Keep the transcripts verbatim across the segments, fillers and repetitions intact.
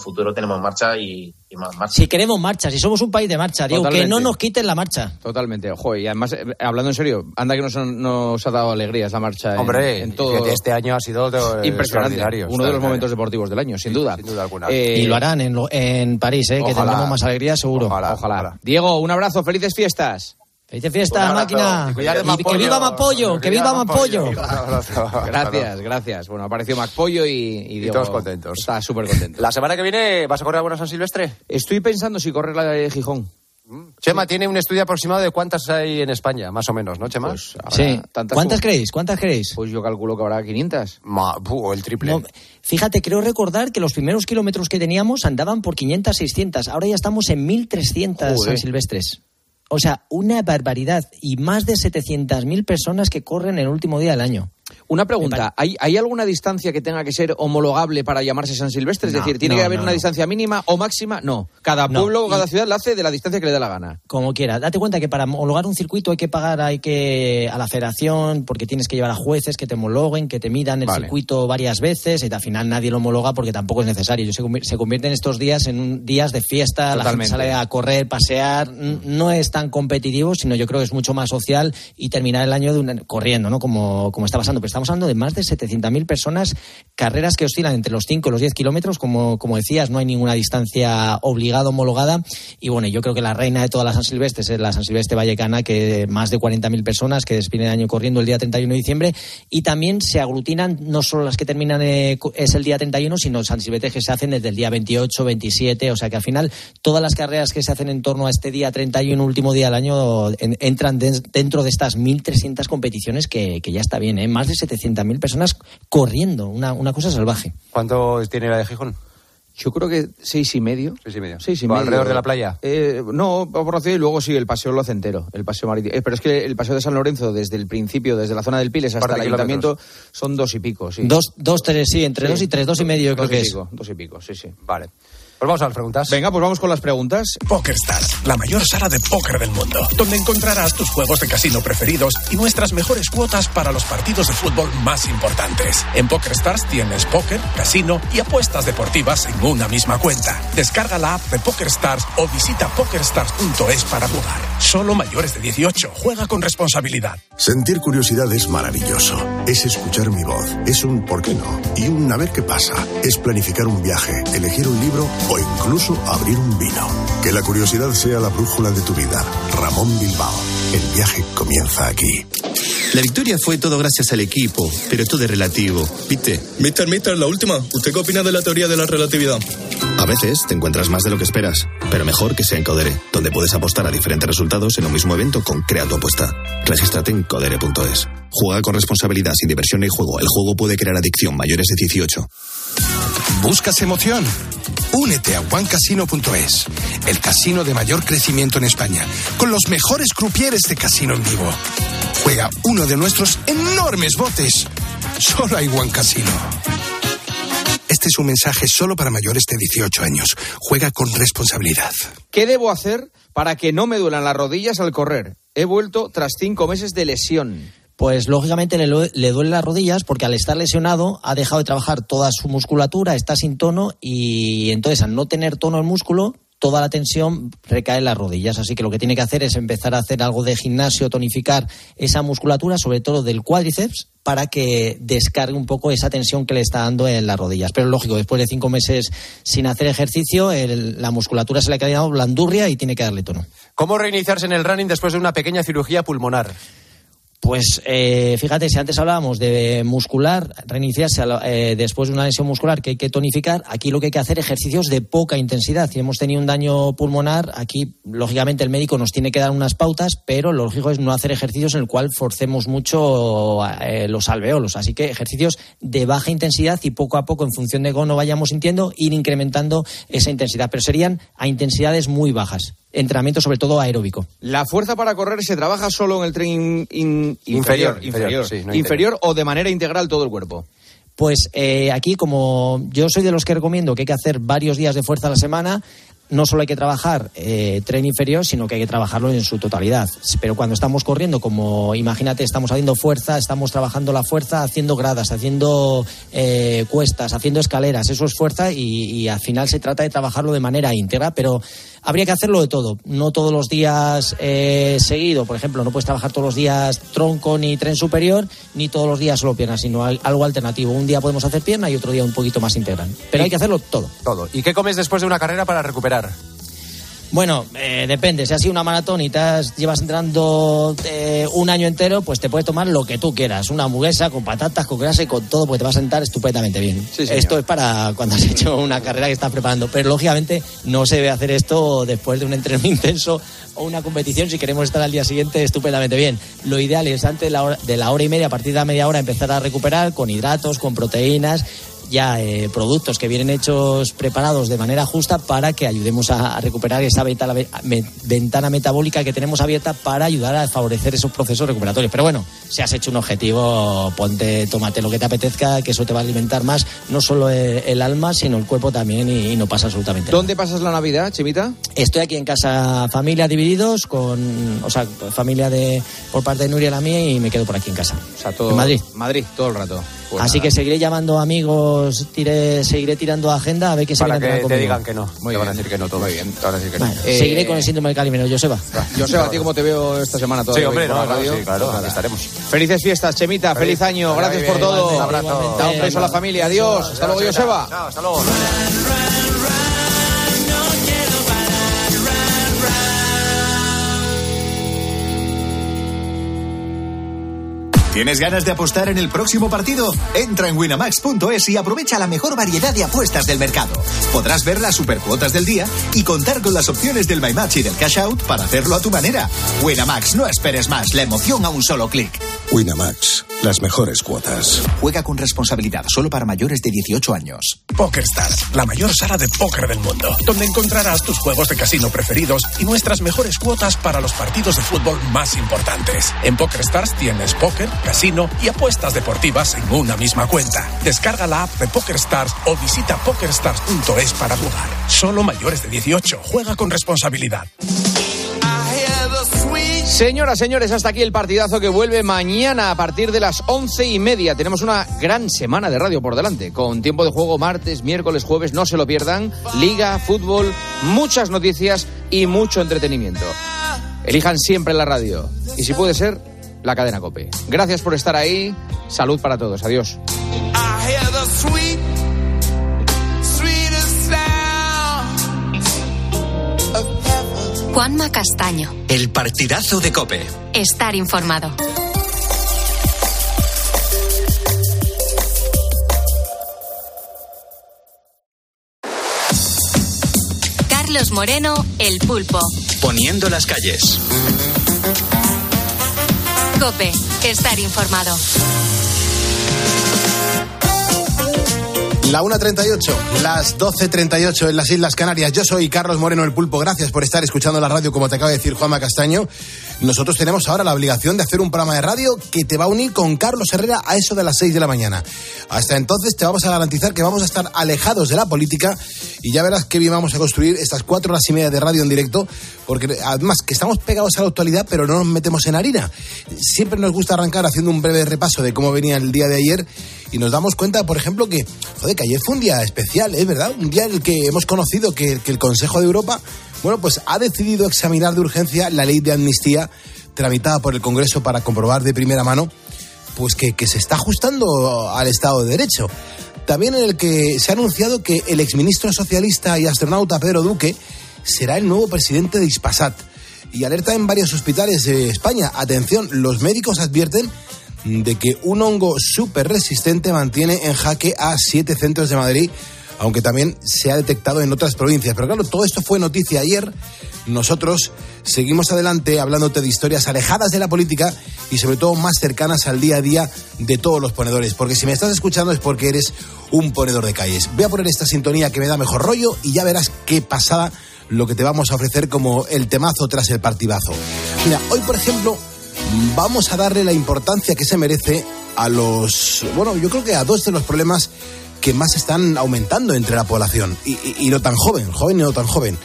futuro tenemos marcha y, y más marcha. Si queremos marcha, si somos un país de marcha, Diego, que no nos quiten la marcha. Totalmente, ojo, y además, eh, hablando en serio, anda que nos, nos ha dado alegrías la marcha. Hombre, en, en todo. este año ha sido de, impresionante, uno de los momentos deportivos del año, sin duda. Sin duda alguna. Eh, y lo harán en, lo, en París, eh, que tendremos más alegría seguro. Ojalá, ojalá. ojalá. Diego, un abrazo, felices fiestas. Felices fiestas, máquina. Y, y que viva Mapollo, que viva Mapollo. Gracias, gracias. Bueno, apareció Mapollo y, y, Diego, y todos contentos. Está súper contento. ¿La semana que viene vas a correr alguna San Silvestre? Estoy pensando si correr la de Gijón. Chema tiene un estudio aproximado de cuántas hay en España, más o menos, ¿no, Chema? Pues sí. ¿Cuántas como... creéis? ¿Cuántas creéis? Pues yo calculo que habrá quinientas. Ma, o el triple. No, fíjate, creo recordar que los primeros kilómetros que teníamos andaban por quinientas, seiscientas. Ahora ya estamos en mil trescientas San Silvestres. O sea, una barbaridad. Y más de setecientas mil personas que corren el último día del año. Una pregunta, ¿hay, ¿hay alguna distancia que tenga que ser homologable para llamarse San Silvestre? Es no, decir, ¿tiene no, que haber no, una no. distancia mínima o máxima? No. Cada no. pueblo o cada ciudad la hace de la distancia que le dé la gana. Como quiera. Date cuenta que para homologar un circuito hay que pagar hay que a la federación, porque tienes que llevar a jueces que te homologuen, que te midan el vale. circuito varias veces, y al final nadie lo homologa porque tampoco es necesario. Se, convierte, se convierten estos días en un, días de fiesta, Totalmente. La gente sale a correr, pasear. No es tan competitivo, sino yo creo que es mucho más social y terminar el año de una, corriendo, ¿no? Como, como está pasando. Pero estamos hablando de más de setecientas mil personas, carreras que oscilan entre los cinco y los diez kilómetros, como, como decías, no hay ninguna distancia obligada, homologada, y bueno, yo creo que la reina de todas las San Silvestres es la San Silvestre Vallecana, que más de cuarenta mil personas que despiden el año corriendo el día treinta y uno de diciembre, y también se aglutinan no solo las que terminan eh, es el día treinta y uno, sino San Silvestres que se hacen desde el día veintiocho, veintisiete, o sea que al final todas las carreras que se hacen en torno a este día treinta y uno, último día del año, en, entran de, dentro de estas mil trescientas competiciones que, que ya está bien, ¿eh? Más de setecientas mil personas corriendo, una, una cosa salvaje. ¿Cuánto tiene la de Gijón? Yo creo que seis y medio. Seis y medio. Seis y medio. ¿Alrededor de la playa? Eh, no, por la ciudad, y luego sí, el paseo lo hace entero, el paseo marítimo. Eh, pero es que el paseo de San Lorenzo, desde el principio, desde la zona del Piles hasta el ayuntamiento, son dos y pico, sí. Dos, dos, tres, sí, entre sí. dos y tres, dos y medio creo que es. Pico, dos y pico, sí, sí. Vale. Pues vamos a las preguntas. Venga, pues vamos con las preguntas. PokerStars, la mayor sala de póker del mundo, donde encontrarás tus juegos de casino preferidos y nuestras mejores cuotas para los partidos de fútbol más importantes. En PokerStars tienes póker, casino y apuestas deportivas en una misma cuenta. Descarga la app de PokerStars o visita pokerstars punto es para jugar. Solo mayores de dieciocho. Juega con responsabilidad. Sentir curiosidad es maravilloso. Es escuchar mi voz. Es un ¿por qué no? Y un a ver qué pasa. Es planificar un viaje, elegir un libro o incluso abrir un vino. Que la curiosidad sea la brújula de tu vida. Ramón Bilbao. El viaje comienza aquí. La victoria fue todo gracias al equipo, pero todo es relativo, ¿viste? Mister, mister, la última. ¿Usted qué opina de la teoría de la relatividad? A veces te encuentras más de lo que esperas, pero mejor que sea en Codere, donde puedes apostar a diferentes resultados en un mismo evento con Crea tu apuesta. Regístrate en codere punto es. Juega con responsabilidad, sin diversión ni juego. El juego puede crear adicción. Mayores de dieciocho. ¿Buscas emoción? Únete a one casino punto es, el casino de mayor crecimiento en España, con los mejores crupieres de casino en vivo. Juega uno de nuestros enormes botes. Solo hay One Casino. Este es un mensaje solo para mayores de dieciocho años. Juega con responsabilidad. ¿Qué debo hacer para que no me duelan las rodillas al correr? He vuelto tras cinco meses de lesión. Pues lógicamente le, le duelen las rodillas porque al estar lesionado ha dejado de trabajar toda su musculatura, está sin tono y entonces al no tener tono el músculo, toda la tensión recae en las rodillas. Así que lo que tiene que hacer es empezar a hacer algo de gimnasio, tonificar esa musculatura, sobre todo del cuádriceps, para que descargue un poco esa tensión que le está dando en las rodillas. Pero lógico, después de cinco meses sin hacer ejercicio, el, la musculatura se le ha quedado blandurria y tiene que darle tono. ¿Cómo reiniciarse en el running después de una pequeña cirugía pulmonar? Pues eh, fíjate, si antes hablábamos de muscular, reiniciarse eh, después de una lesión muscular que hay que tonificar, aquí lo que hay que hacer es ejercicios de poca intensidad. Si hemos tenido un daño pulmonar, aquí lógicamente el médico nos tiene que dar unas pautas, pero lo lógico es no hacer ejercicios en el cual forcemos mucho eh, los alveolos. Así que ejercicios de baja intensidad y poco a poco, en función de cómo nos vayamos sintiendo, ir incrementando esa intensidad. Pero serían a intensidades muy bajas. Entrenamiento sobre todo aeróbico. ¿La fuerza para correr se trabaja solo en el tren in, in, inferior? Inferior, inferior, sí, no inferior o de manera integral todo el cuerpo. Pues eh, aquí, como yo soy de los que recomiendo que hay que hacer varios días de fuerza a la semana, no solo hay que trabajar eh, tren inferior, sino que hay que trabajarlo en su totalidad. Pero cuando estamos corriendo, como imagínate, estamos haciendo fuerza, estamos trabajando la fuerza, haciendo gradas, haciendo eh, cuestas, haciendo escaleras, eso es fuerza y, y al final se trata de trabajarlo de manera íntegra, pero habría que hacerlo de todo, no todos los días eh, seguido. Por ejemplo, no puedes trabajar todos los días tronco ni tren superior, ni todos los días solo piernas, sino algo alternativo. Un día podemos hacer pierna y otro día un poquito más integral. Pero hay que hacerlo todo. Todo. ¿Y qué comes después de una carrera para recuperar? Bueno, eh, depende. Si has sido una maratón y te has, llevas entrenando eh, un año entero, pues te puedes tomar lo que tú quieras. Una hamburguesa con patatas, con grasa y con todo, porque te vas a sentar estupendamente bien. Sí, esto es para cuando has hecho una carrera que estás preparando. Pero lógicamente no se debe hacer esto después de un entrenamiento intenso o una competición si queremos estar al día siguiente estupendamente bien. Lo ideal es antes de la hora, de la hora y media, a partir de la media hora, empezar a recuperar con hidratos, con proteínas, ya eh, productos que vienen hechos preparados de manera justa para que ayudemos a, a recuperar esa ventana, me, ventana metabólica que tenemos abierta para ayudar a favorecer esos procesos recuperatorios. Pero bueno, si has hecho un objetivo, ponte, tómate lo que te apetezca, que eso te va a alimentar más, no solo el, el alma, sino el cuerpo también, y, y no pasa absolutamente nada. ¿Dónde pasas la Navidad, Chemita? Estoy aquí en casa, familia divididos, con, o sea, familia de por parte de Nuria y la mía, y me quedo por aquí en casa. O sea, todo, en Madrid. Madrid, todo el rato. Pues así nada, que seguiré llamando amigos, tiré, seguiré tirando agenda a ver qué se viene a entrenar conmigo. Para que te digan que no. Muy te bien. van a decir que no todo. Muy bien. Te van a decir que vale, no. eh, seguiré con el síndrome del Calimero, Joseba. Joseba, ¿a ti cómo te veo esta semana todavía? Sí, hombre, no, por la radio? no, sí, claro, Pues aquí estaremos. Felices fiestas, Chemita, feliz, feliz año, gracias por todo. Un abrazo. Da un beso a la familia, adiós. Hasta luego, Joseba. Chao, hasta luego. ¿Tienes ganas de apostar en el próximo partido? Entra en winamax punto es y aprovecha la mejor variedad de apuestas del mercado. Podrás ver las supercuotas del día y contar con las opciones del My Match y del Cash Out para hacerlo a tu manera. Winamax, no esperes más, la emoción a un solo clic. Winamax, las mejores cuotas. Juega con responsabilidad, solo para mayores de dieciocho años. PokerStars, la mayor sala de póker del mundo, donde encontrarás tus juegos de casino preferidos y nuestras mejores cuotas para los partidos de fútbol más importantes. En PokerStars tienes póker, casino y apuestas deportivas en una misma cuenta. Descarga la app de PokerStars o visita pokerstars punto es para jugar. Solo mayores de dieciocho. Juega con responsabilidad. Señoras, señores, hasta aquí el partidazo que vuelve mañana a partir de las once y media. Tenemos una gran semana de radio por delante, con tiempo de juego martes, miércoles, jueves, no se lo pierdan. Liga, fútbol, muchas noticias y mucho entretenimiento. Elijan siempre la radio y, si puede ser, la cadena COPE. Gracias por estar ahí. Salud para todos. Adiós. Juanma Castaño. El partidazo de COPE. Estar informado. Carlos Moreno, El Pulpo. Poniendo las calles. COPE. Estar informado. La una treinta y ocho, las doce treinta y ocho en las Islas Canarias. Yo soy Carlos Moreno, El Pulpo. Gracias por estar escuchando la radio, como te acaba de decir Juanma Castaño. Nosotros tenemos ahora la obligación de hacer un programa de radio que te va a unir con Carlos Herrera a eso de las seis de la mañana. Hasta entonces te vamos a garantizar que vamos a estar alejados de la política y ya verás qué bien vamos a construir estas cuatro horas y media de radio en directo, porque además que estamos pegados a la actualidad, pero no nos metemos en harina. Siempre nos gusta arrancar haciendo un breve repaso de cómo venía el día de ayer y nos damos cuenta, por ejemplo, que, joder, que ayer fue un día especial, es verdad, un día en el que hemos conocido que, que el Consejo de Europa, bueno, pues ha decidido examinar de urgencia la ley de amnistía tramitada por el Congreso para comprobar de primera mano pues que, que se está ajustando al Estado de Derecho. También en el que se ha anunciado que el exministro socialista y astronauta Pedro Duque será el nuevo presidente de Hispasat. Y alerta en varios hospitales de España. Atención, los médicos advierten de que un hongo súper resistente mantiene en jaque a siete centros de Madrid, aunque también se ha detectado en otras provincias. Pero claro, todo esto fue noticia ayer. Nosotros seguimos adelante hablándote de historias alejadas de la política y sobre todo más cercanas al día a día de todos los ponedores. Porque si me estás escuchando es porque eres un ponedor de calles. Voy a poner esta sintonía que me da mejor rollo y ya verás qué pasada lo que te vamos a ofrecer como el temazo tras el partidazo. Mira, hoy por ejemplo vamos a darle la importancia que se merece a los, bueno, yo creo que a dos de los problemas que más están aumentando entre la población y, y, y no tan joven, joven y no tan joven.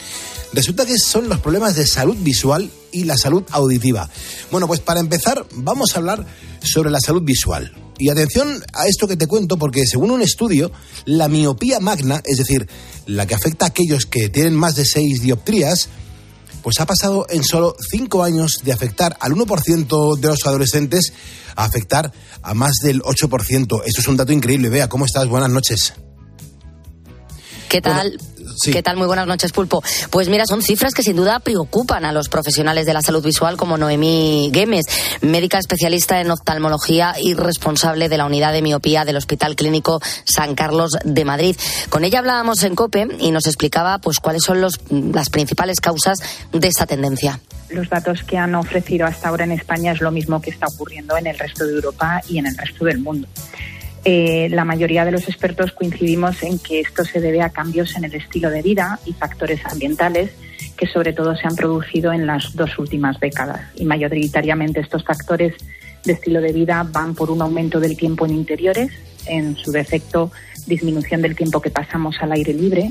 Resulta que son los problemas de salud visual y la salud auditiva. Bueno, pues para empezar vamos a hablar sobre la salud visual. Y atención a esto que te cuento, porque según un estudio, la miopía magna, es decir, la que afecta a aquellos que tienen más de seis dioptrías, pues ha pasado en solo cinco años de afectar al uno por ciento de los adolescentes a afectar a más del ocho por ciento. Esto es un dato increíble. Bea, ¿cómo estás? Buenas noches. ¿Qué tal? Bueno, sí. ¿Qué tal? Muy buenas noches, Pulpo. Pues mira, son cifras que sin duda preocupan a los profesionales de la salud visual como Noemí Güemes, médica especialista en oftalmología y responsable de la unidad de miopía del Hospital Clínico San Carlos de Madrid. Con ella hablábamos en COPE y nos explicaba pues cuáles son los, las principales causas de esta tendencia. Los datos que han ofrecido hasta ahora en España es lo mismo que está ocurriendo en el resto de Europa y en el resto del mundo. Eh, la mayoría de los expertos coincidimos en que esto se debe a cambios en el estilo de vida y factores ambientales que sobre todo se han producido en las dos últimas décadas. Y mayoritariamente estos factores de estilo de vida van por un aumento del tiempo en interiores, en su defecto disminución del tiempo que pasamos al aire libre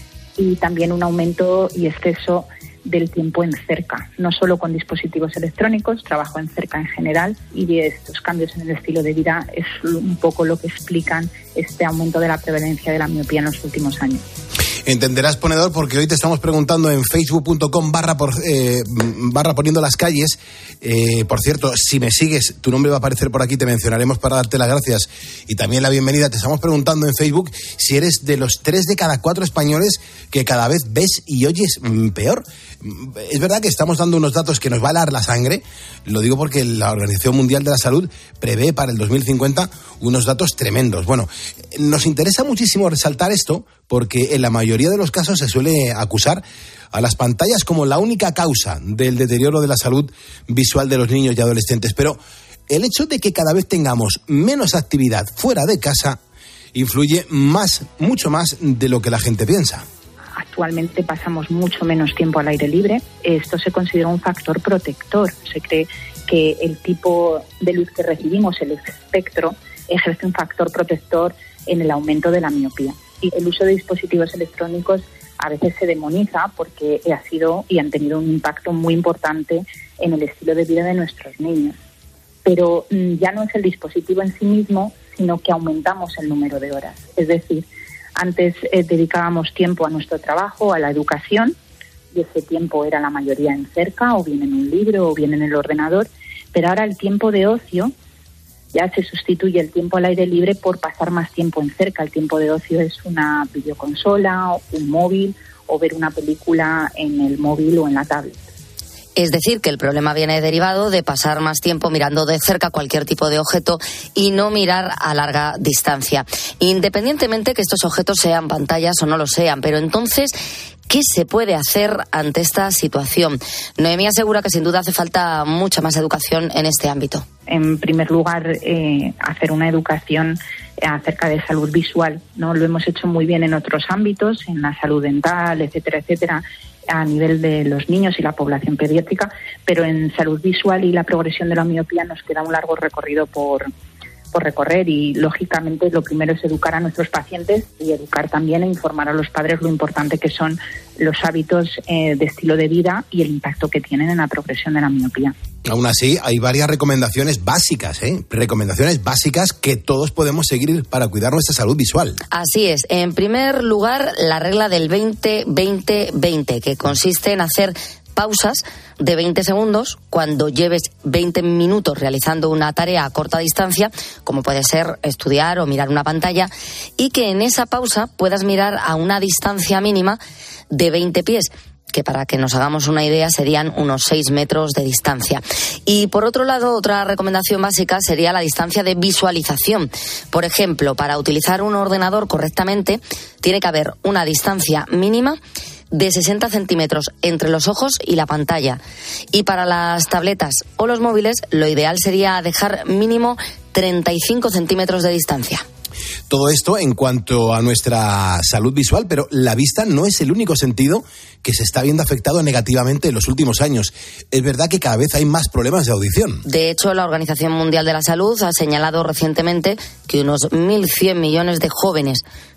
y también un aumento y exceso del tiempo en cerca, no solo con dispositivos electrónicos, trabajo en cerca en general, y estos cambios en el estilo de vida es un poco lo que explican este aumento de la prevalencia de la miopía en los últimos años. Entenderás, ponedor, porque hoy te estamos preguntando en facebook.com barra, por, eh, barra poniendo las calles. Eh, por cierto, si me sigues, tu nombre va a aparecer por aquí, te mencionaremos para darte las gracias y también la bienvenida. Te estamos preguntando en Facebook si eres de los tres de cada cuatro españoles que cada vez ves y oyes mmm, peor. Es verdad que estamos dando unos datos que nos va a helar la sangre. Lo digo porque la Organización Mundial de la Salud prevé para el dos mil cincuenta unos datos tremendos. Bueno, nos interesa muchísimo resaltar esto porque en la mayoría de los casos se suele acusar a las pantallas como la única causa del deterioro de la salud visual de los niños y adolescentes. Pero el hecho de que cada vez tengamos menos actividad fuera de casa influye más, mucho más de lo que la gente piensa. Actualmente pasamos mucho menos tiempo al aire libre. Esto se considera un factor protector. Se cree que el tipo de luz que recibimos, el espectro, ejerce un factor protector en el aumento de la miopía. Y el uso de dispositivos electrónicos a veces se demoniza porque ha sido y han tenido un impacto muy importante en el estilo de vida de nuestros niños. Pero ya no es el dispositivo en sí mismo, sino que aumentamos el número de horas. Es decir, antes eh, dedicábamos tiempo a nuestro trabajo, a la educación, y ese tiempo era la mayoría en cerca, o bien en un libro, o bien en el ordenador, pero ahora el tiempo de ocio ya se sustituye el tiempo al aire libre por pasar más tiempo en cerca. El tiempo de ocio es una videoconsola, un móvil, o ver una película en el móvil o en la tablet. Es decir, que el problema viene derivado de pasar más tiempo mirando de cerca cualquier tipo de objeto y no mirar a larga distancia, independientemente que estos objetos sean pantallas o no lo sean. Pero entonces, ¿qué se puede hacer ante esta situación? Noemí asegura que sin duda hace falta mucha más educación en este ámbito. En primer lugar, eh, hacer una educación acerca de salud visual, ¿no? Lo hemos hecho muy bien en otros ámbitos, en la salud dental, etcétera, etcétera, a nivel de los niños y la población pediátrica, pero en salud visual y la progresión de la miopía nos queda un largo recorrido por, por recorrer y, lógicamente, lo primero es educar a nuestros pacientes y educar también e informar a los padres lo importante que son los hábitos eh, de estilo de vida y el impacto que tienen en la progresión de la miopía. Aún así, hay varias recomendaciones básicas, ¿eh? Recomendaciones básicas que todos podemos seguir para cuidar nuestra salud visual. Así es. En primer lugar, la regla del veinte veinte veinte, que consiste en hacer pausas de veinte segundos cuando lleves veinte minutos realizando una tarea a corta distancia, como puede ser estudiar o mirar una pantalla, y que en esa pausa puedas mirar a una distancia mínima de veinte pies, que para que nos hagamos una idea serían unos seis metros de distancia. Y por otro lado, otra recomendación básica sería la distancia de visualización. Por ejemplo, para utilizar un ordenador correctamente, tiene que haber una distancia mínima de sesenta centímetros entre los ojos y la pantalla. Y para las tabletas o los móviles, lo ideal sería dejar mínimo treinta y cinco centímetros de distancia. Todo esto en cuanto a nuestra salud visual, pero la vista no es el único sentido que se está viendo afectado negativamente en los últimos años. Es verdad que cada vez hay más problemas de audición. De hecho, la Organización Mundial de la Salud ha señalado recientemente que unos mil cien millones de jóvenes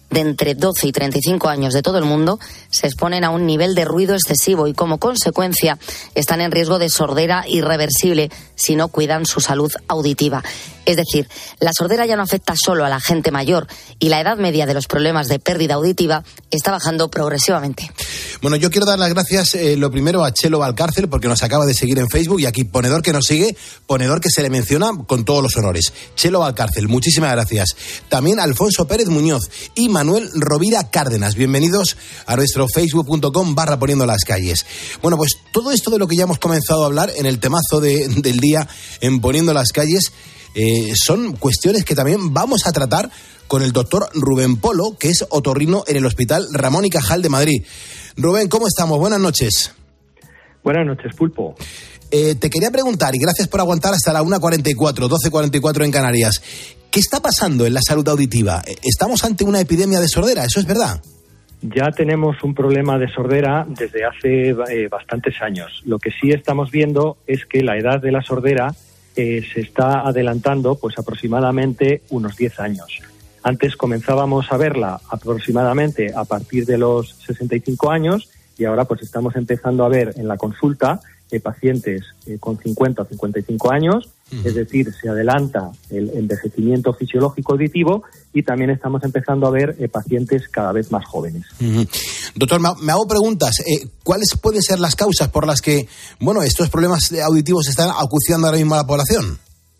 de entre doce y treinta y cinco años de todo el mundo se exponen a un nivel de ruido excesivo y como consecuencia están en riesgo de sordera irreversible si no cuidan su salud auditiva. Es decir, la sordera ya no afecta solo a la gente mayor y la edad media de los problemas de pérdida auditiva está bajando progresivamente. Bueno, yo quiero dar las gracias eh, lo primero a Chelo Valcárcel porque nos acaba de seguir en Facebook y aquí ponedor que nos sigue, ponedor que se le menciona con todos los honores. Chelo Valcárcel, muchísimas gracias. También Alfonso Pérez Muñoz y Manuel Rovira Cárdenas. Bienvenidos a nuestro facebook punto com barra poniendo las calles. Bueno, pues todo esto de lo que ya hemos comenzado a hablar en el temazo de, del día en Poniendo las calles eh, son cuestiones que también vamos a tratar con el doctor Rubén Polo, que es otorrino en el Hospital Ramón y Cajal de Madrid. Rubén, ¿cómo estamos? Buenas noches. Buenas noches, Pulpo. Eh, te quería preguntar, y gracias por aguantar hasta la una cuarenta y cuatro, doce cuarenta y cuatro en Canarias, ¿qué está pasando en la salud auditiva? ¿Estamos ante una epidemia de sordera? ¿Eso es verdad? Ya tenemos un problema de sordera desde hace eh, bastantes años. Lo que sí estamos viendo es que la edad de la sordera eh, se está adelantando pues aproximadamente unos diez años. Antes comenzábamos a verla aproximadamente a partir de los sesenta y cinco años y ahora pues estamos empezando a ver en la consulta eh, pacientes eh, con cincuenta o cincuenta y cinco años, uh-huh. Es decir, se adelanta el envejecimiento fisiológico auditivo y también estamos empezando a ver eh, pacientes cada vez más jóvenes. Uh-huh. Doctor, me hago preguntas. Eh, ¿Cuáles pueden ser las causas por las que, bueno, estos problemas auditivos están acuciando ahora mismo a la población?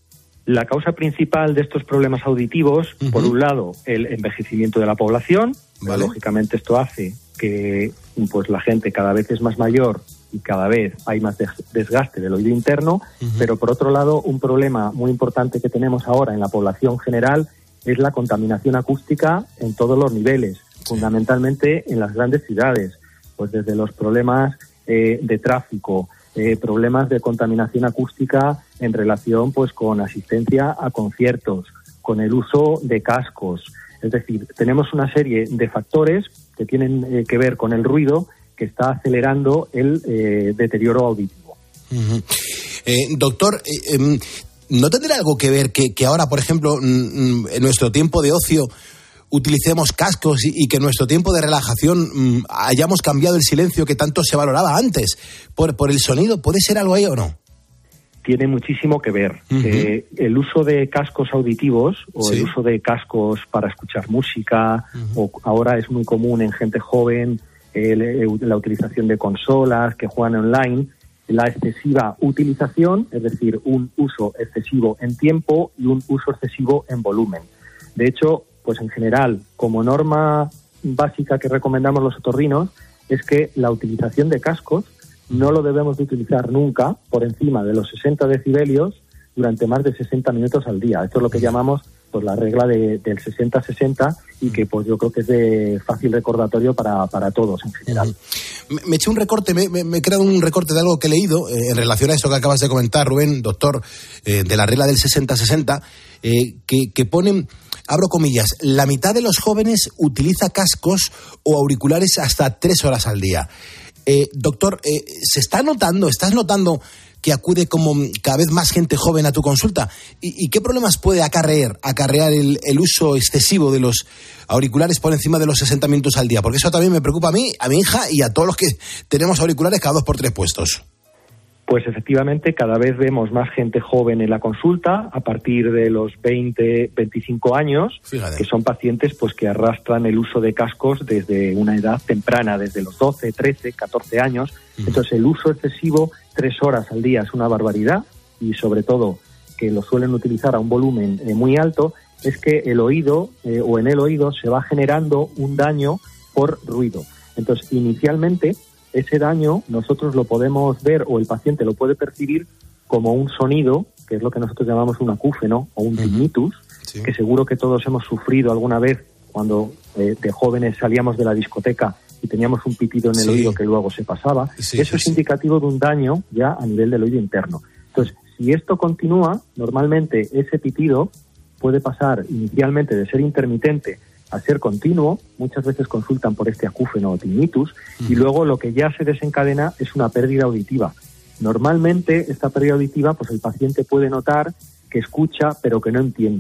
La causa principal de estos problemas auditivos, uh-huh. por un lado, el envejecimiento de la población. Vale. Lógicamente esto hace que pues la gente cada vez es más mayor y cada vez hay más desgaste del oído interno, uh-huh. pero por otro lado, un problema muy importante que tenemos ahora en la población general es la contaminación acústica en todos los niveles, sí. fundamentalmente en las grandes ciudades, pues desde los problemas eh, de tráfico, Eh, problemas de contaminación acústica en relación pues con asistencia a conciertos, con el uso de cascos. Es decir, tenemos una serie de factores que tienen eh, que ver con el ruido que está acelerando el eh, deterioro auditivo. Uh-huh. Eh, doctor, eh, eh, ¿no tendrá algo que ver que, que ahora, por ejemplo, mm, en nuestro tiempo de ocio utilicemos cascos y, y que en nuestro tiempo de relajación mmm, hayamos cambiado el silencio que tanto se valoraba antes por, por el sonido? ¿Puede ser algo ahí o no? Tiene muchísimo que ver. Uh-huh. Eh, el uso de cascos auditivos o sí. el uso de cascos para escuchar música, uh-huh. o ahora es muy común en gente joven eh, la utilización de consolas que juegan online, la excesiva utilización, es decir, un uso excesivo en tiempo y un uso excesivo en volumen. De hecho, pues en general, como norma básica que recomendamos los otorrinos, es que la utilización de cascos no lo debemos de utilizar nunca por encima de los sesenta decibelios durante más de sesenta minutos al día. Esto es lo que llamamos pues la regla de, del sesenta sesenta y que pues yo creo que es de fácil recordatorio para, para todos en general. Me, me eché un recorte, me, me, me he creado un recorte de algo que he leído eh, en relación a eso que acabas de comentar, Rubén, doctor, eh, de la regla del sesenta sesenta, eh, que, que ponen, abro comillas, la mitad de los jóvenes utiliza cascos o auriculares hasta tres horas al día. Eh, doctor, eh, ¿se está notando, estás notando que acude como cada vez más gente joven a tu consulta? ¿Y, y qué problemas puede acarrear, acarrear el, el uso excesivo de los auriculares por encima de los sesenta minutos al día? Porque eso también me preocupa a mí, a mi hija y a todos los que tenemos auriculares cada dos por tres puestos. Pues efectivamente cada vez vemos más gente joven en la consulta a partir de los veinte, veinticinco años. Fíjate. Que son pacientes pues que arrastran el uso de cascos desde una edad temprana, desde los doce, trece, catorce años. Uh-huh. Entonces el uso excesivo, tres horas al día, es una barbaridad y sobre todo que lo suelen utilizar a un volumen eh, muy alto, es que el oído eh, o en el oído se va generando un daño por ruido. Entonces inicialmente ese daño nosotros lo podemos ver o el paciente lo puede percibir como un sonido, que es lo que nosotros llamamos un acúfeno o un tinnitus, sí. que seguro que todos hemos sufrido alguna vez cuando eh, de jóvenes salíamos de la discoteca y teníamos un pitido en el sí. oído que luego se pasaba. Sí, Eso sí, es sí. indicativo de un daño ya a nivel del oído interno. Entonces, si esto continúa, normalmente ese pitido puede pasar inicialmente de ser intermitente a ser continuo. Muchas veces consultan por este acúfeno o tinnitus uh-huh. y luego lo que ya se desencadena es una pérdida auditiva. Normalmente esta pérdida auditiva, pues el paciente puede notar que escucha pero que no entiende.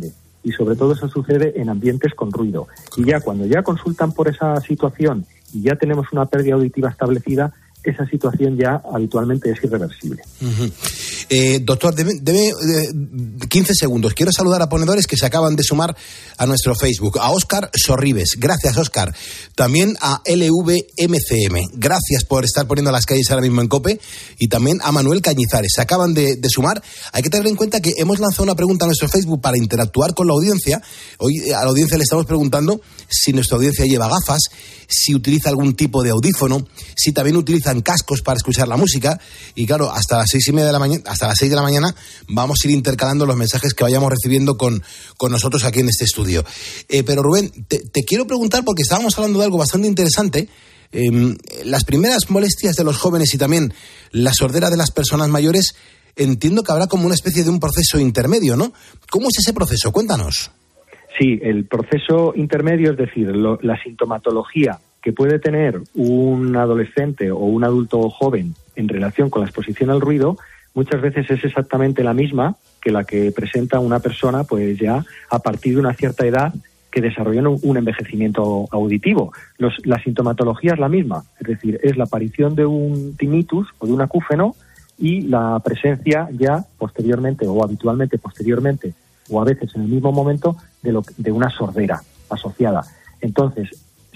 y sobre todo eso sucede en ambientes con ruido. Y ya cuando ya consultan por esa situación y ya tenemos una pérdida auditiva establecida, esa situación ya habitualmente es irreversible. Uh-huh. Eh, doctor, deme, deme eh, quince segundos. Quiero saludar a ponedores que se acaban de sumar a nuestro Facebook. A Óscar Sorribes. Gracias, Óscar. También a L V M C M. Gracias por estar poniendo las calles ahora mismo en COPE. Y también a Manuel Cañizares. Se acaban de, de sumar. Hay que tener en cuenta que hemos lanzado una pregunta a nuestro Facebook para interactuar con la audiencia. Hoy a la audiencia le estamos preguntando si nuestra audiencia lleva gafas, si utiliza algún tipo de audífono, si también utilizan cascos para escuchar la música. Y claro, hasta las seis y media de la mañana, hasta las seis de la mañana, vamos a ir intercalando los mensajes que vayamos recibiendo con, con nosotros aquí en este estudio. Eh, pero Rubén, te, te quiero preguntar, porque estábamos hablando de algo bastante interesante. Eh, las primeras molestias de los jóvenes y también la sordera de las personas mayores, entiendo que habrá como una especie de un proceso intermedio, ¿no? ¿Cómo es ese proceso? Cuéntanos. Sí, el proceso intermedio, es decir, lo, la sintomatología que puede tener un adolescente o un adulto joven en relación con la exposición al ruido, muchas veces es exactamente la misma que la que presenta una persona pues ya a partir de una cierta edad que desarrollan un, un envejecimiento auditivo. Los, la sintomatología es la misma, es decir, es la aparición de un tinnitus o de un acúfeno y la presencia ya posteriormente o habitualmente posteriormente o a veces en el mismo momento de, lo, de una sordera asociada. Entonces,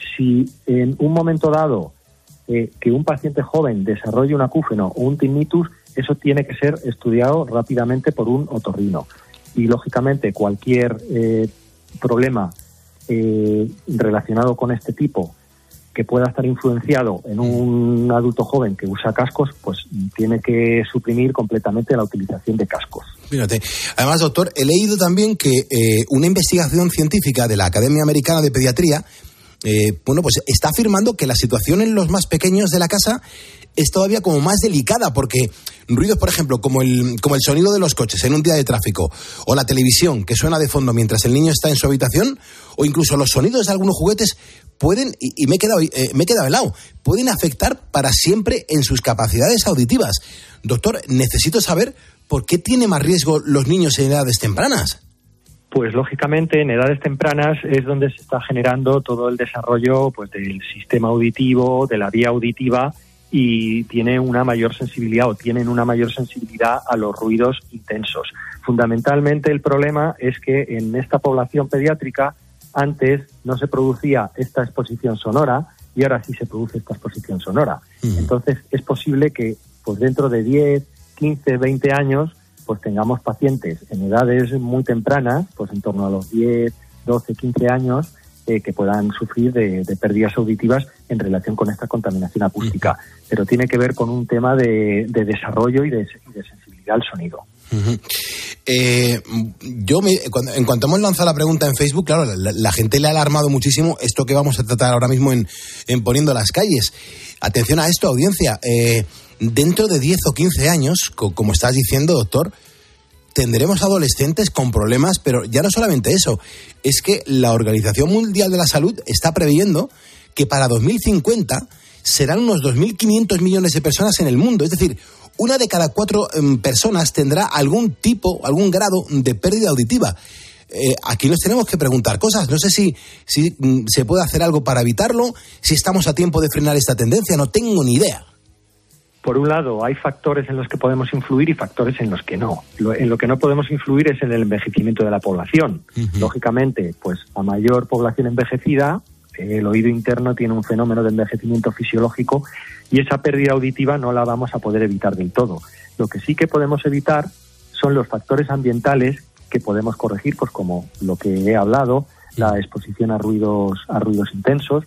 si en un momento dado eh, que un paciente joven desarrolle un acúfeno o un tinnitus, eso tiene que ser estudiado rápidamente por un otorrino. Y, lógicamente, cualquier eh, problema eh, relacionado con este tipo que pueda estar influenciado en un adulto joven que usa cascos, pues tiene que suprimir completamente la utilización de cascos. Fíjate. Además, doctor, he leído también que eh, una investigación científica de la Academia Americana de Pediatría Eh, bueno, pues está afirmando que la situación en los más pequeños de la casa es todavía como más delicada, porque ruidos, por ejemplo, como el, como el sonido de los coches en un día de tráfico, o la televisión que suena de fondo mientras el niño está en su habitación, o incluso los sonidos de algunos juguetes pueden, y, y me he quedado, eh, me he quedado helado, pueden afectar para siempre en sus capacidades auditivas. Doctor, necesito saber por qué tiene más riesgo los niños en edades tempranas. Pues lógicamente en edades tempranas es donde se está generando todo el desarrollo pues del sistema auditivo, de la vía auditiva, y tiene una mayor sensibilidad o tienen una mayor sensibilidad a los ruidos intensos. Fundamentalmente el problema es que en esta población pediátrica antes no se producía esta exposición sonora y ahora sí se produce esta exposición sonora. Uh-huh. Entonces es posible que pues dentro de diez, quince, veinte años pues tengamos pacientes en edades muy tempranas, pues en torno a los diez, doce, quince años, eh, que puedan sufrir de, de pérdidas auditivas en relación con esta contaminación acústica. Uh-huh. Pero tiene que ver con un tema de, de desarrollo y de, y de sensibilidad al sonido. Uh-huh. Eh, yo, me, cuando, en cuanto hemos lanzado la pregunta en Facebook, claro, la, la gente le ha alarmado muchísimo esto que vamos a tratar ahora mismo en, en Poniendo las Calles. Atención a esto, audiencia. Eh, dentro de diez o quince años, co- como estás diciendo, doctor, tendremos adolescentes con problemas, pero ya no solamente eso, es que la Organización Mundial de la Salud está previendo que para dos mil cincuenta serán unos dos mil quinientos millones de personas en el mundo, es decir, una de cada cuatro um, personas tendrá algún tipo, algún grado de pérdida auditiva. Eh, aquí nos tenemos que preguntar cosas. No sé si, si mm, se puede hacer algo para evitarlo, si estamos a tiempo de frenar esta tendencia, no tengo ni idea. Por un lado, hay factores en los que podemos influir y factores en los que no. Lo, en lo que no podemos influir es en el envejecimiento de la población. Uh-huh. Lógicamente, pues a mayor población envejecida, el oído interno tiene un fenómeno de envejecimiento fisiológico y esa pérdida auditiva no la vamos a poder evitar del todo. Lo que sí que podemos evitar son los factores ambientales que podemos corregir, pues como lo que he hablado, la exposición a ruidos, a ruidos intensos,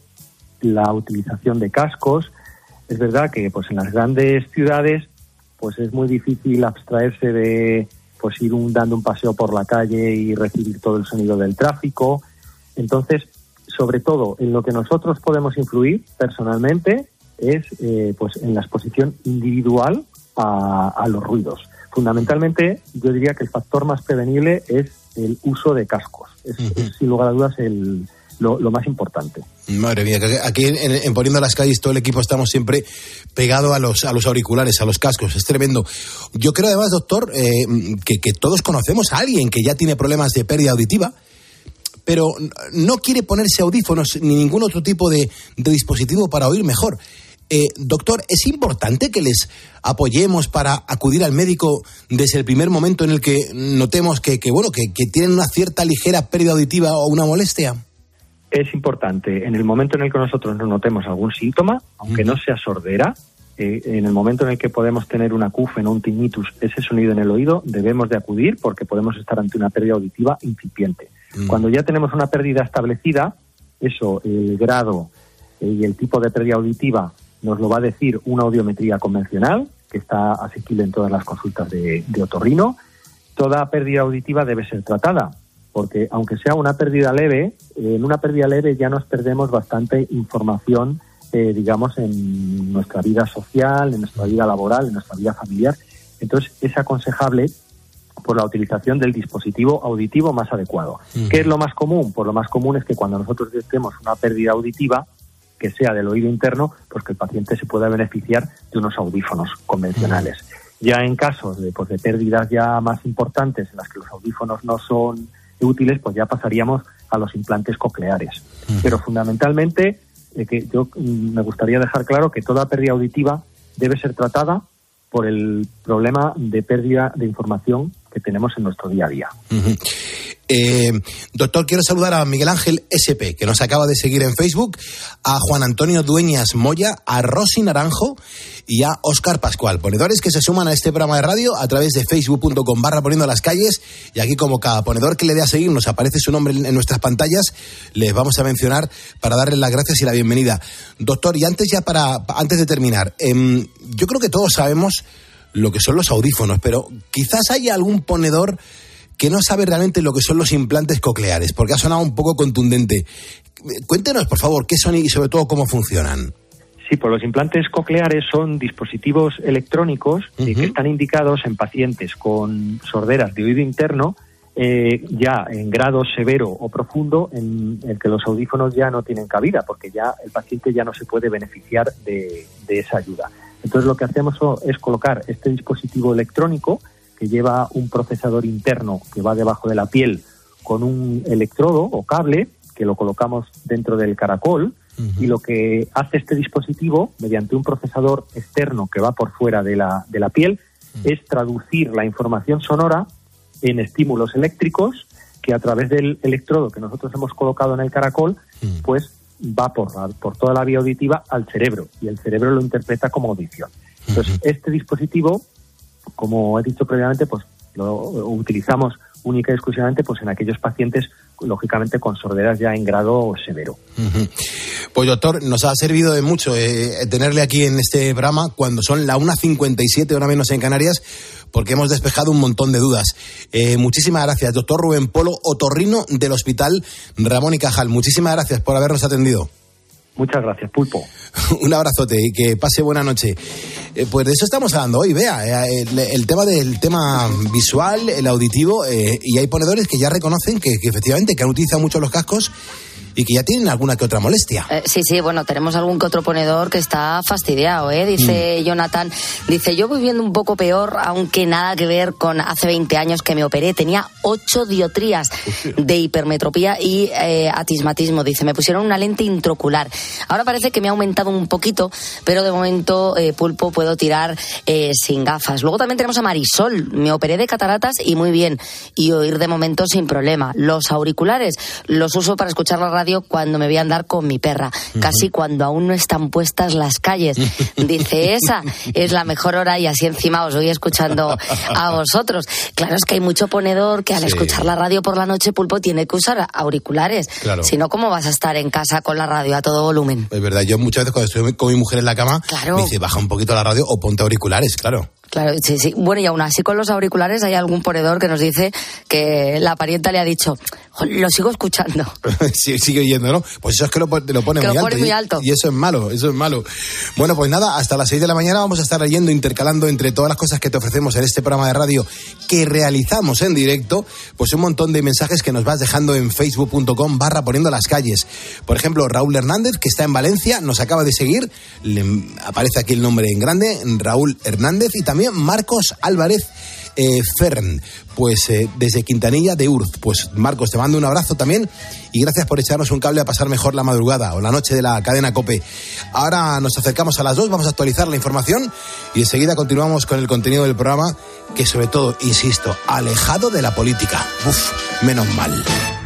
la utilización de cascos. Es verdad que pues en las grandes ciudades pues es muy difícil abstraerse de pues ir un, dando un paseo por la calle y recibir todo el sonido del tráfico. Entonces, sobre todo, en lo que nosotros podemos influir personalmente es eh, pues en la exposición individual a, a los ruidos. Fundamentalmente, yo diría que el factor más prevenible es el uso de cascos. Es, uh-huh. es sin lugar a dudas el Lo, lo más importante. Madre mía, que aquí en, en Poniendo las Calles todo el equipo estamos siempre pegado a los a los auriculares, a los cascos, es tremendo. Yo creo además, doctor, eh, que, que todos conocemos a alguien que ya tiene problemas de pérdida auditiva pero no quiere ponerse audífonos ni ningún otro tipo de, de dispositivo para oír mejor. Eh, doctor, ¿es importante que les apoyemos para acudir al médico desde el primer momento en el que notemos que, que bueno, que, que tienen una cierta ligera pérdida auditiva o una molestia? Es importante, en el momento en el que nosotros nos notemos algún síntoma, aunque no sea sordera, eh, en el momento en el que podemos tener un acúfeno, un tinnitus, ese sonido en el oído, debemos de acudir porque podemos estar ante una pérdida auditiva incipiente. Mm. Cuando ya tenemos una pérdida establecida, eso, el grado eh, y el tipo de pérdida auditiva nos lo va a decir una audiometría convencional, que está asequible en todas las consultas de, de otorrino. Toda pérdida auditiva debe ser tratada, porque aunque sea una pérdida leve, eh, en una pérdida leve ya nos perdemos bastante información, eh, digamos, en nuestra vida social, en nuestra vida laboral, en nuestra vida familiar. Entonces, es aconsejable por la utilización del dispositivo auditivo más adecuado. Uh-huh. ¿Qué es lo más común? Pues lo más común es que cuando nosotros detectemos una pérdida auditiva, que sea del oído interno, pues que el paciente se pueda beneficiar de unos audífonos convencionales. Uh-huh. Ya en casos de, pues, de pérdidas ya más importantes, en las que los audífonos no son útiles, pues ya pasaríamos a los implantes cocleares. Uh-huh. Pero fundamentalmente, eh, que yo mm, me gustaría dejar claro que toda pérdida auditiva debe ser tratada por el problema de pérdida de información que tenemos en nuestro día a día. Uh-huh. Eh, doctor, quiero saludar a Miguel Ángel S P, que nos acaba de seguir en Facebook, a Juan Antonio Dueñas Moya, a Rosy Naranjo y a Óscar Pascual, ponedores que se suman a este programa de radio a través de facebook.com barra poniendo las calles, y aquí como cada ponedor que le dé a seguir nos aparece su nombre en nuestras pantallas, les vamos a mencionar para darles las gracias y la bienvenida. Doctor, y antes ya para antes de terminar, eh, yo creo que todos sabemos lo que son los audífonos, pero quizás haya algún ponedor que no sabe realmente lo que son los implantes cocleares, porque ha sonado un poco contundente. Cuéntenos, por favor, qué son y sobre todo cómo funcionan. Sí, pues los implantes cocleares son dispositivos electrónicos uh-huh. que están indicados en pacientes con sorderas de oído interno, eh, ya en grado severo o profundo, en el que los audífonos ya no tienen cabida, porque ya el paciente ya no se puede beneficiar de, de esa ayuda. Entonces lo que hacemos es colocar este dispositivo electrónico que lleva un procesador interno que va debajo de la piel con un electrodo o cable que lo colocamos dentro del caracol, uh-huh. y lo que hace este dispositivo, mediante un procesador externo que va por fuera de la, de la piel, uh-huh. es traducir la información sonora en estímulos eléctricos que a través del electrodo que nosotros hemos colocado en el caracol, uh-huh. pues va por, por toda la vía auditiva al cerebro, y el cerebro lo interpreta como audición. Entonces, uh-huh. este dispositivo, como he dicho previamente, pues lo utilizamos única y exclusivamente pues en aquellos pacientes, lógicamente, con sorderas ya en grado severo. Uh-huh. Pues doctor, nos ha servido de mucho eh, tenerle aquí en este programa cuando son la una cincuenta y siete, hora menos en Canarias, porque hemos despejado un montón de dudas. Eh, muchísimas gracias, doctor Rubén Polo, otorrino del Hospital Ramón y Cajal. Muchísimas gracias por habernos atendido. Muchas gracias, Pulpo. Un abrazote y que pase buena noche. Eh, pues de eso estamos hablando hoy, vea, eh, el, el tema del tema visual, el auditivo, eh, y hay ponedores que ya reconocen que, que efectivamente que han utilizado mucho los cascos y que ya tienen alguna que otra molestia. Eh, sí, sí, bueno, tenemos algún que otro ponedor que está fastidiado, ¿eh? Dice mm. Jonathan, dice, yo voy viendo un poco peor, aunque nada que ver con hace veinte años que me operé. Tenía ocho dioptrías de hipermetropía y eh, atismatismo. Dice, me pusieron una lente intraocular. Ahora parece que me ha aumentado un poquito, pero de momento, eh, Pulpo, puedo tirar eh, sin gafas. Luego también tenemos a Marisol. Me operé de cataratas y muy bien. Y oír de momento sin problema. Los auriculares los uso para escuchar la radio cuando me voy a andar con mi perra, uh-huh. casi cuando aún no están puestas las calles. Dice, esa es la mejor hora y así encima os voy escuchando a vosotros. Claro, es que hay mucho ponedor que al sí. escuchar la radio por la noche, Pulpo, tiene que usar auriculares. Claro. Si no, ¿cómo vas a estar en casa con la radio a todo volumen? Es verdad, yo muchas veces cuando estoy con mi mujer en la cama, claro. me dice, baja un poquito la radio o ponte auriculares, claro. Claro, sí, sí. Bueno, y aún así con los auriculares hay algún ponedor que nos dice que la parienta le ha dicho, lo sigo escuchando. Sí, sigue oyendo, ¿no? Pues eso es que lo, lo pone, que muy, lo alto, pone muy alto. Y, y eso es malo, eso es malo. Bueno, pues nada, hasta las seis de la mañana vamos a estar leyendo, intercalando entre todas las cosas que te ofrecemos en este programa de radio que realizamos en directo, pues un montón de mensajes que nos vas dejando en facebook.com barra poniendo las calles. Por ejemplo, Raúl Hernández, que está en Valencia, nos acaba de seguir, le aparece aquí el nombre en grande, Raúl Hernández, y también también Marcos Álvarez eh, Fern, pues eh, desde Quintanilla de Urz. Pues Marcos, te mando un abrazo también y gracias por echarnos un cable a pasar mejor la madrugada o la noche de la cadena COPE. Ahora nos acercamos a las dos, vamos a actualizar la información y enseguida continuamos con el contenido del programa, que sobre todo, insisto, alejado de la política. Uf, menos mal.